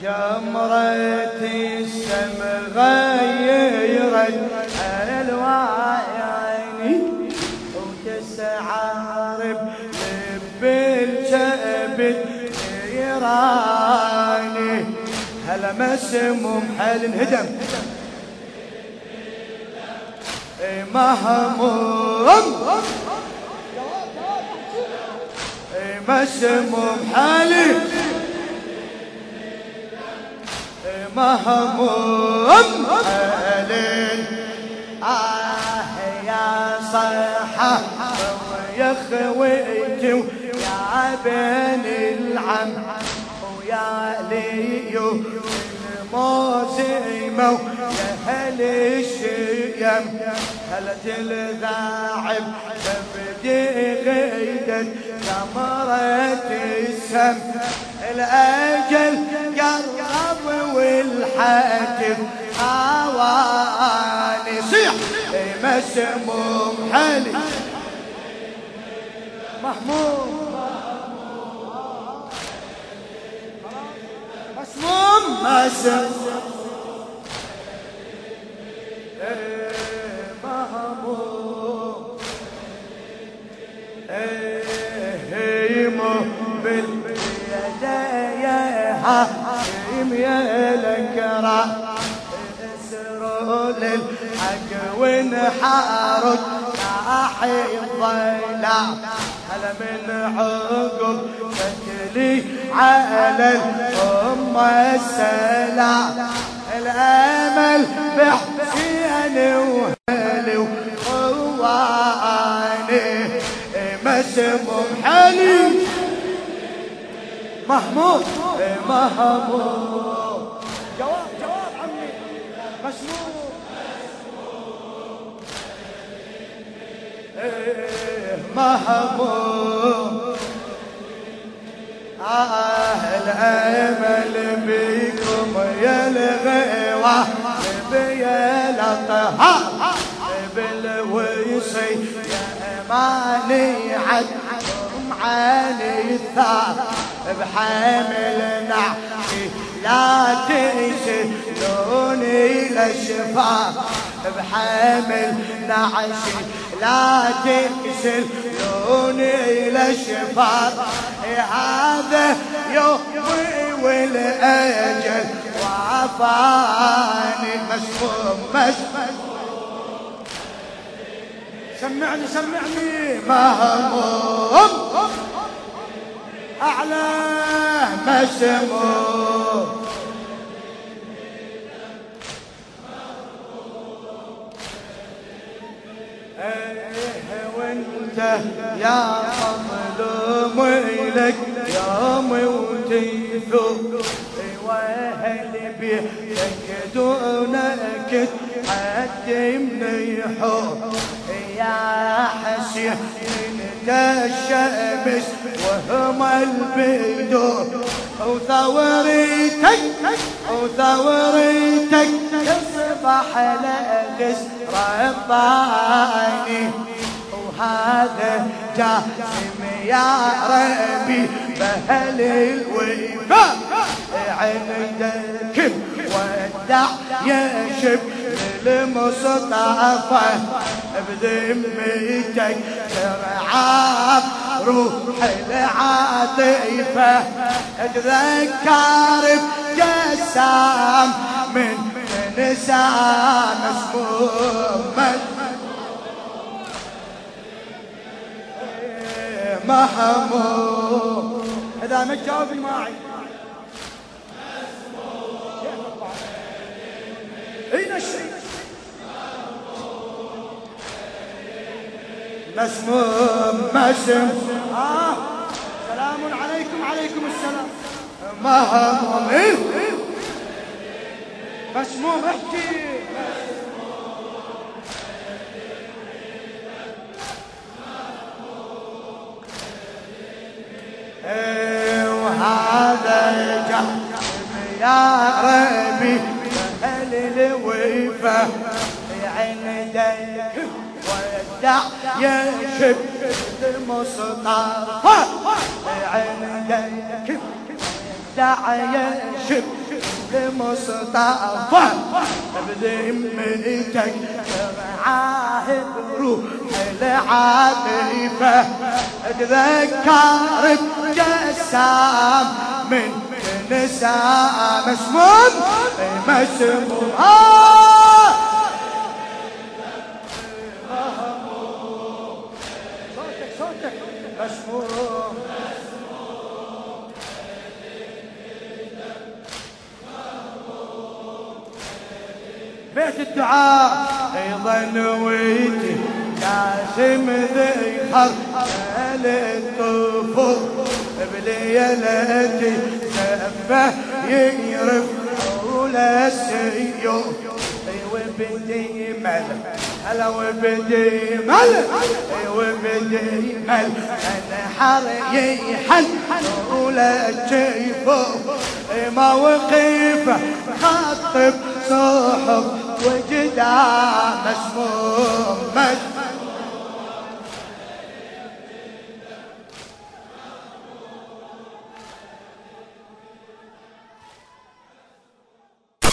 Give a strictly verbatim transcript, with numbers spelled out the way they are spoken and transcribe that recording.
جمرة السم غيرت الوعيني وتسعر بلب الجبل يراني هلا مسموم حال انهدم مهموم مسموم حالي مهموم حالي آه يا صحة ويا خويتي ويا بن العم ويا ليو الموسمة ويا هل الشيم هلا تلذاعب تبدي غيدت ثمرة السم الأجل قرب والحاتف حواني صيح مسموم حالي محمود مسموم مسموم محمود هيمو باليديها يا الكرا اسروا للحق ونحارك ناحي الضيلاء هلا من عقب فتلي على الأمة السلام الأمل بحسين وهلي وقواني مسموم حالي محمود محمود جواب جواب عمي مسموم محمود آه الأمل بكم يا الغيوة بيا لطها بالوصي يا أماني عد معاني الثار بحامل نعشي لا تشلوني للشفاء بحامل نعشي لا تشلوني للشفاء هذا يومي والأجل وعفاني مسموم مسموم سمعني سمعني مهموم أعلى مسموم ايه وانت يا مظلوم لك يا موتيثو واهل بيك دونك قدمني حب يا حسين انت الشمس وهم البدور وثوريتك وثوريتك تصبح لغس رباني وهذا جاسم يا ربي بهل الوفاء عندك ودع يا شب المصطفى بذمتك ترعى روح العاطفة اتذكر بجسام من نسام مسموم محمود إذا ما تجاوبي معي أين الشيء مسموم مسموم آه سلام عليكم عليكم السلام محمود إيه مسموم احكي وهذا جهل يا ربي أهل الوفا عندك ودع يا شب المصطفى عندك ودع يا شب لمصطفى بذمتك عاهد روح العاطفة اتذكرت جسام من نساء مسموم مسموم آه صوتك صوتك مسموم بيت الدعاء ايضا نويتي لازم ذكر الطفول بليلتي سفه يقرب حول السيوف وبدي مل هلا وبدي مل وبدي مل الحر يحن حول الجيفوف موقف خطب صحب وجدان مسموم